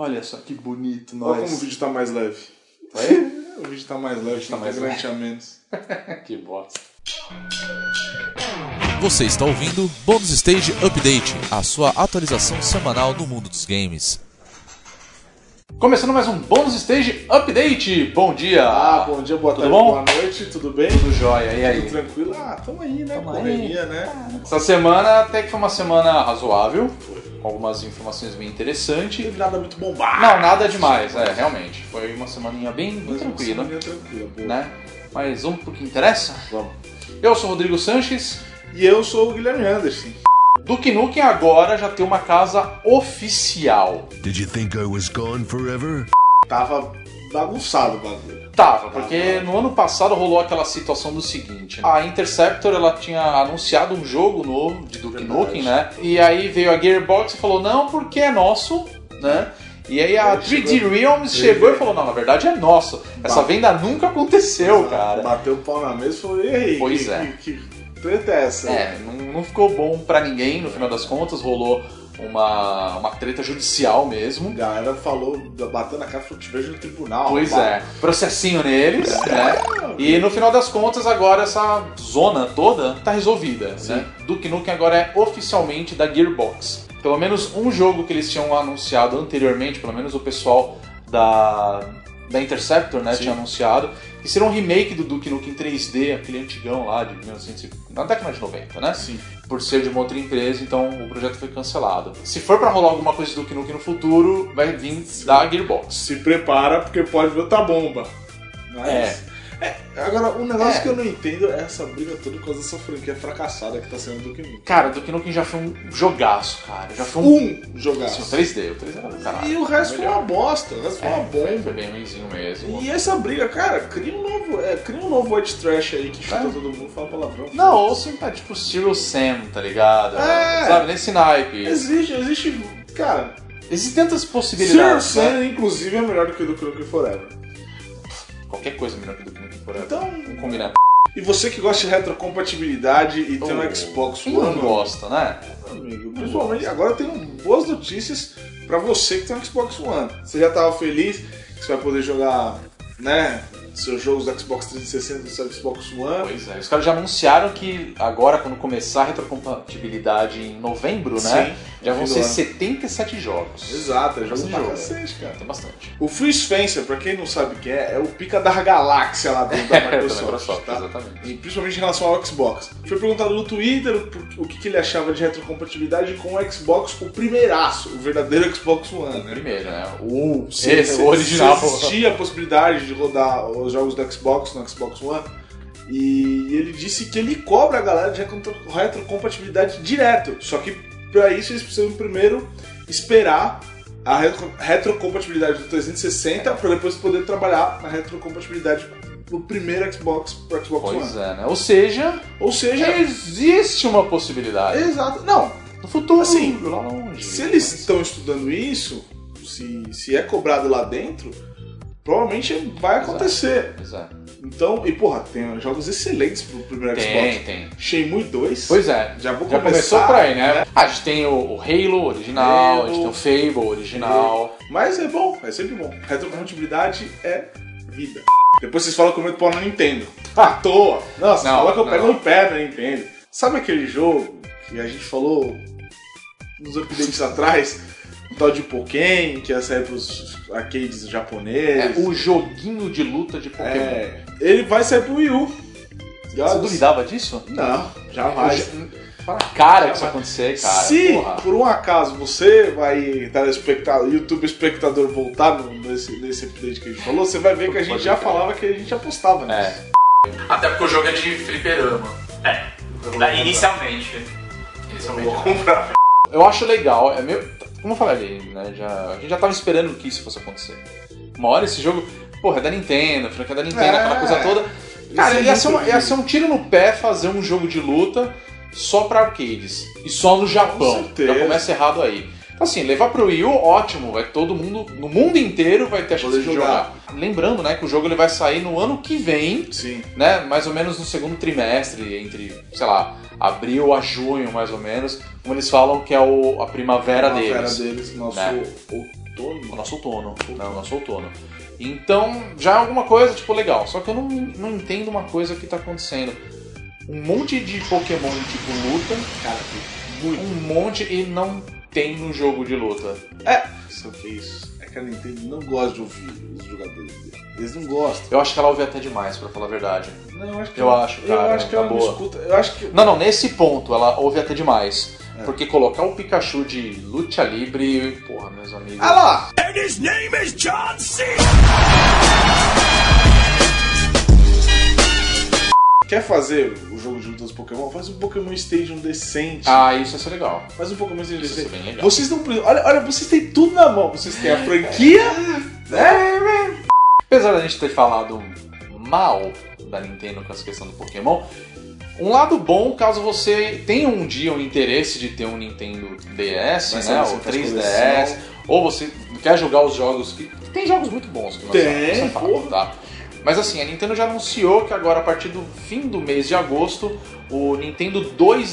Olha só que bonito, Olha nós. como o vídeo tá mais leve. O vídeo tá mais leve, tá mais grande a menos. Que bosta. Você está ouvindo Bonus Stage Update, a sua atualização semanal no mundo dos games. Começando mais um Bonus Stage Update. Bom dia. Bom dia, boa Tudo tarde, bom? boa noite, tudo bem? Tudo jóia, e aí? Tudo tranquilo? Tamo aí, né? Tamo aí. Correria, né? Essa semana até que foi uma semana razoável, com algumas informações bem interessantes. Não teve nada muito bombado. Não, nada demais, realmente. Foi uma semaninha bem tranquila, Boa. né? Mas vamos pro que interessa? Vamos. Eu sou o Rodrigo Sanches. E eu sou o Guilherme Anderson. Duke Nukem agora já tem uma casa oficial. Did you think I was gone forever? Tava bagunçado o bagulho. Tava, porque no ano passado rolou aquela situação do seguinte: a Interceptor ela tinha anunciado um jogo novo de Duke Nukem, né? E aí veio a Gearbox e falou, não, porque é nosso, né? E aí a 3D Realms chegou e falou, não, na verdade é nosso. Essa venda nunca aconteceu, cara. Bateu o pau na mesa e falou, e aí? Pois é. Que treta é essa? Não ficou bom pra ninguém, no final das contas, rolou uma treta judicial mesmo. A galera falou, bateu na cara, falou, te vejo no tribunal. Pois é, processinho neles, né? E no final das contas, agora essa zona toda tá resolvida, né? Duke Nukem agora é oficialmente da Gearbox. Pelo menos um jogo que eles tinham anunciado anteriormente, pelo menos o pessoal da Interceptor, né, tinha anunciado, que seria um remake do Duke Nukem 3D, aquele antigão lá de 1900, na década de 90, né? Sim. Por ser de uma outra empresa, então o projeto foi cancelado. Se for pra rolar alguma coisa de Duke Nukem no futuro, vai vir da Gearbox. Se prepara, porque pode ver outra bomba. Mas... Agora, um negócio que eu não entendo é essa briga toda por causa dessa franquia fracassada que tá sendo o Duke Nukem. Cara, o Duke Nukem já foi um jogaço, cara. Já foi um jogaço. Sim, o 3D era do caralho. E o resto foi uma bosta, o resto foi uma bomba. Foi bem ruimzinho mesmo. E essa briga, cara, cria um novo white trash aí que chuta todo mundo e fala palavrão. Não, ou sim, tipo Serial Sam, tá ligado? Sabe, nesse naipe. Existe, cara... Existem tantas possibilidades. Serial Sam, inclusive, é melhor do que o Duke Nukem Forever. Qualquer coisa melhor que o Duke Nukem Forever. Então... Vamos combinar. E você que gosta de retrocompatibilidade e tem um Xbox One... Não gosta, né? Amigo, principalmente agora eu tenho boas notícias pra você que tem um Xbox One. Você já tava feliz que você vai poder jogar, né, seus jogos do Xbox 360 do seu Xbox One? Pois é, os caras já anunciaram que agora, quando começar a retrocompatibilidade em novembro, né? Sim, já vão ser 77 jogos. Exato, é jogo Bastante pra jogo. cacete, cara. Tem bastante. O Phil Spencer, pra quem não sabe quem é o pica da galáxia lá dentro da Microsoft, tá? Exatamente. E principalmente em relação ao Xbox. Foi perguntado no Twitter o que ele achava de retrocompatibilidade com o Xbox, o primeiraço, o verdadeiro Xbox One, né? Primeiro, né? O original. Se existia a possibilidade de rodar os jogos do Xbox no Xbox One. E ele disse que ele cobra a galera de retrocompatibilidade direto. Só que para isso eles precisam primeiro esperar a retrocompatibilidade do 360 para depois poder trabalhar na retrocompatibilidade do primeiro Xbox para Xbox One. Pois é, né? Ou seja, existe uma possibilidade. Exato. Não, No futuro, assim, lá longe. se eles estão estudando isso, se é cobrado lá dentro, provavelmente vai acontecer. Exato. Então, e porra, tem jogos excelentes pro primeiro Xbox. Tem. Shenmue 2. Pois é. Já vou Já começar, começou por aí, né? A gente tem o Halo original, a gente tem o Fable original. Mas é bom, é sempre bom. Retrocompatibilidade é vida. Depois vocês falam que eu meto pau na Nintendo. À toa. Nossa, fala que eu pego no pé da Nintendo. Sabe aquele jogo que a gente falou nos updates atrás? O tal de Pokémon, que ia sair pros arcades japoneses. O joguinho de luta de Pokémon. Ele vai sair pro Wii U. Você duvidava disso? Não, jamais. Fala a cara que isso acontecer, cara. Se Porra. por um acaso você vai, YouTube espectador, voltar nesse update que a gente falou, você vai ver que a gente já falava que a gente apostava nisso. Até porque o jogo é de fliperama. Inicialmente. Vou comprar. Eu acho legal, como eu falei ali, né? A gente já tava esperando que isso fosse acontecer. Uma hora esse jogo, porra, é da Nintendo, a franquia é da Nintendo, aquela coisa toda. Cara, ia ser um tiro no pé fazer um jogo de luta só pra arcades. E só no Japão. Já começa errado aí. Então assim, levar pro Wii U, ótimo. Vai todo mundo, no mundo inteiro vai ter a chance de jogar. Lembrando, né, que o jogo ele vai sair no ano que vem. Sim. Né, mais ou menos no segundo trimestre, entre, sei lá, abril a junho, mais ou menos. Como eles falam que é a primavera deles. Nosso Outono? O nosso outono. Não, o nosso outono. Então, já é alguma coisa, tipo, legal. Só que eu não entendo uma coisa que tá acontecendo. Um monte de Pokémon, tipo, luta. Cara, muito. Um monte e não tem no jogo de luta. Sabe o que é isso? É que a Nintendo não gosta de ouvir os jogadores dele. Eles não gostam. Eu acho que ela ouve até demais, pra falar a verdade. Não, acho que Eu acho, cara, eu acho que tá ela não boa. escuta. Eu acho que. Não, nesse ponto ela ouve até demais. Porque colocar o Pikachu de luta livre, porra, meus amigos. Ah lá! And his name is John C. Quer fazer o jogo de luta dos Pokémon? Faz um Pokémon Stadium decente. Ah, isso ia ser legal. Faz um Pokémon Stadium Isso ia ser decente. bem legal. Vocês não precisam. Olha, vocês têm tudo na mão. Vocês têm a franquia. Apesar da gente ter falado mal da Nintendo com essa questão do Pokémon, um lado bom, caso você tenha um dia o interesse de ter um Nintendo DS, Mas né, você ou faz 3DS, coleção. ou você quer jogar os jogos que tem jogos muito bons que lançaram, isso é fato, porra. tá? Mas assim, a Nintendo já anunciou que agora a partir do fim do mês de agosto, o Nintendo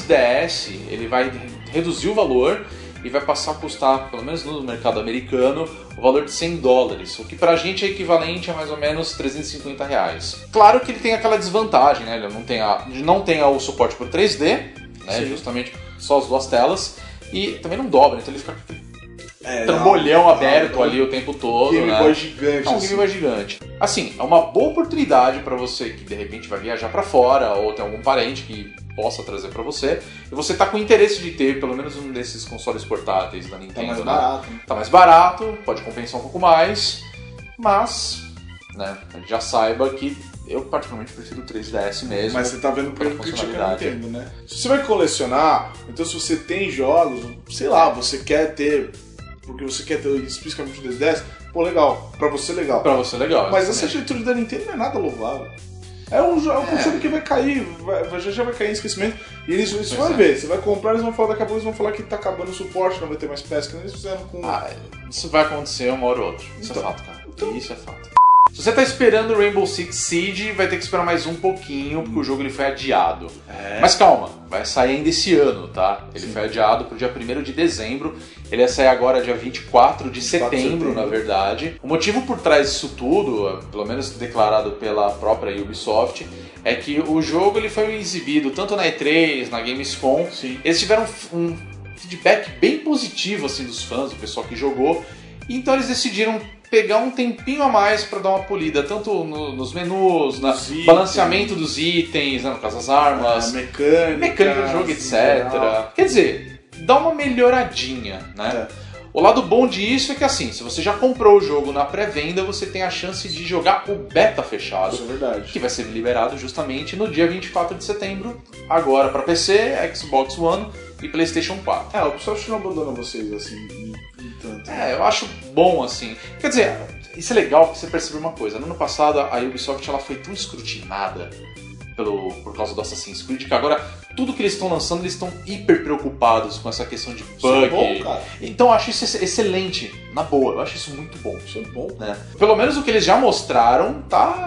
2DS, ele vai reduzir o valor e vai passar a custar, pelo menos no mercado americano, o valor de $100, o que pra gente é equivalente a mais ou menos R$350. Claro que ele tem aquela desvantagem, né? Ele não tem o suporte por 3D, né? Justamente só as duas telas, e também não dobra, então ele fica com trambolhão aberto ali o tempo todo. Game né? Boy gigante. É um assim. Game Boy gigante. Assim, é uma boa oportunidade pra você que de repente vai viajar pra fora ou tem algum parente que possa trazer pra você e você tá com interesse de ter pelo menos um desses consoles portáteis da Tá Nintendo. mais né? barato. Né? Tá mais barato, pode compensar um pouco mais, mas, né, já saiba que eu particularmente prefiro o 3DS mesmo. Mas você tá vendo pela pelo critica a funcionalidade. Nintendo, né? Se você vai colecionar, então se você tem jogos, sei lá, você quer ter, porque você quer ter especificamente o 3DS, pô, legal. Pra você, legal. Pra você legal. Mas essa exatamente. atitude da Nintendo não é nada louvável. É um console que vai cair, já vai cair em esquecimento. E eles você vai ver, você vai comprar, eles vão falar daqui a pouco, eles vão falar que tá acabando o suporte, não vai ter mais peça, que nem eles fizeram com... Isso vai acontecer uma hora ou outra. Isso Então, é fato, cara. Isso é fato. Se você tá esperando o Rainbow Six Siege, vai ter que esperar mais um pouquinho, porque o jogo ele foi adiado. Mas calma, vai sair ainda esse ano, tá? Ele foi adiado pro dia 1º de dezembro. Ele ia sair agora dia 24 de setembro, na verdade. O motivo por trás disso tudo, pelo menos declarado pela própria Ubisoft, é que o jogo ele foi exibido tanto na E3, na Gamescom. Sim. Eles tiveram um feedback bem positivo assim, dos fãs, do pessoal que jogou. Então eles decidiram pegar um tempinho a mais para dar uma polida, tanto nos menus, no balanceamento dos itens, né, no caso das armas, mecânica do jogo, etc. Quer dizer, dá uma melhoradinha, né? O lado bom disso é que assim, se você já comprou o jogo na pré-venda, você tem a chance de jogar o beta fechado, Isso é verdade. que vai ser liberado justamente no dia 24 de setembro, agora para PC, Xbox One e PlayStation 4. O Ubisoft não abandona vocês assim, tanto. Eu acho bom assim. Quer dizer, isso é legal porque você percebe uma coisa. No ano passado a Ubisoft ela foi tão escrutinada por causa do Assassin's Creed que agora tudo que eles estão lançando eles estão hiper preocupados com essa questão de bug. Isso é bom, cara. Então eu acho isso excelente, na boa. Eu acho isso muito bom. Isso é bom. Né? Pelo menos o que eles já mostraram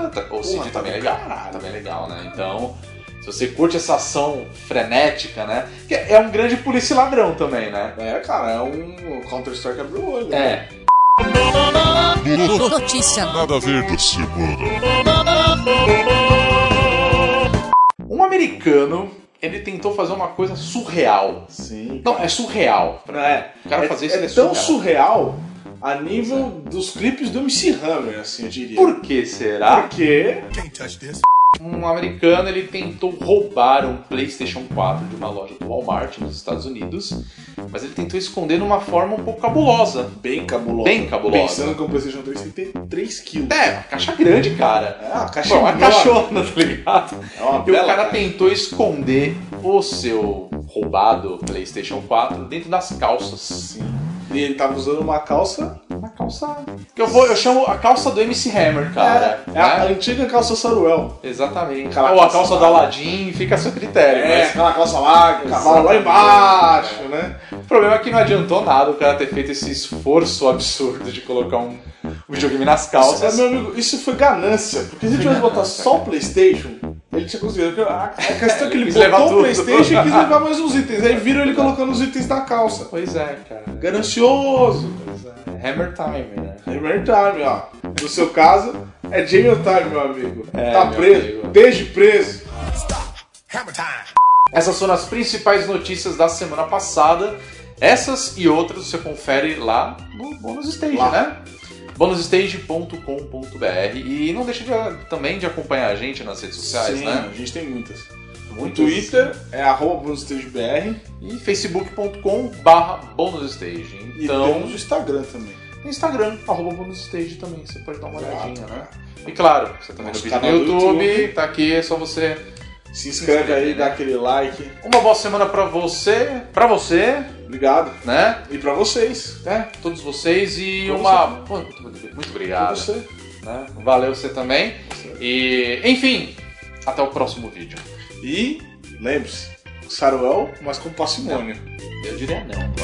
o Siege tá bem do legal. caralho. Tá bem legal, né? Então, se você curte essa ação frenética, né? Que é um grande polícia e ladrão também, né? Cara, é um Counter-Strike abre o olho. É. Notícia. Nada a ver da semana. Um americano, ele tentou fazer uma coisa surreal. Sim. Não, é surreal. O cara fazer isso é é tão surreal. surreal a nível dos clipes do MC Hammer, assim, eu diria. Por que será? Porque Um americano, ele tentou roubar um PlayStation 4 de uma loja do Walmart nos Estados Unidos, mas ele tentou esconder de uma forma um pouco cabulosa. bem cabulosa. Bem cabulosa. Pensando que o PlayStation 3 tem que ter 3 quilos. Uma caixa grande, cara. Uma caixa Uma enorme. caixona, tá ligado? É uma E o bela cara caixa. tentou esconder o seu roubado PlayStation 4 dentro das calças. Sim. E ele tava usando uma calça... Uma calça... Que eu chamo a calça do MC Hammer, cara. É a antiga calça Saruel. Exatamente. Aquela Ou a calça calça do Aladdin, fica a seu critério. Mas aquela calça larga, cavalo lá embaixo, né? o problema é que não adiantou nada o cara ter feito esse esforço absurdo de colocar um videogame nas calças. Meu amigo, isso foi ganância. Porque se ele tivesse botado só o PlayStation, ele tinha conseguido. A questão é que ele Quis levar botou o tudo. PlayStation e quis levar mais uns itens. Aí viram ele colocando os itens na calça. Pois é, cara. Ganancioso. Hammer Time, né? Hammer Time, ó. No seu caso, é Jail Time, meu amigo. Tá meu preso. amigo. Esteja preso. Hammer time. Essas foram as principais notícias da semana passada. Essas e outras você confere lá no Bônus Stage, né? bonusstage.com.br. E não deixa também de acompanhar a gente nas redes sociais, Sim, né? a gente tem muitas. O Muitas. Twitter é @bonusstagebr E facebook.com/bonusstage. e Então, temos o Instagram também. no Instagram, @bonusstage também, você pode dar uma olhadinha, né? E claro, você também no Nosso vídeo no canal do YouTube, YouTube. tá aqui, é só você... Se inscreve aí, dá aquele like. Uma boa semana pra você, Obrigado. né? E pra vocês. Todos vocês e Pra uma... Pô, muito Pra obrigado. você. Né? Valeu você também. E, enfim, até o próximo vídeo. E lembre-se, Saruel, mas com parcimônia. Eu diria não.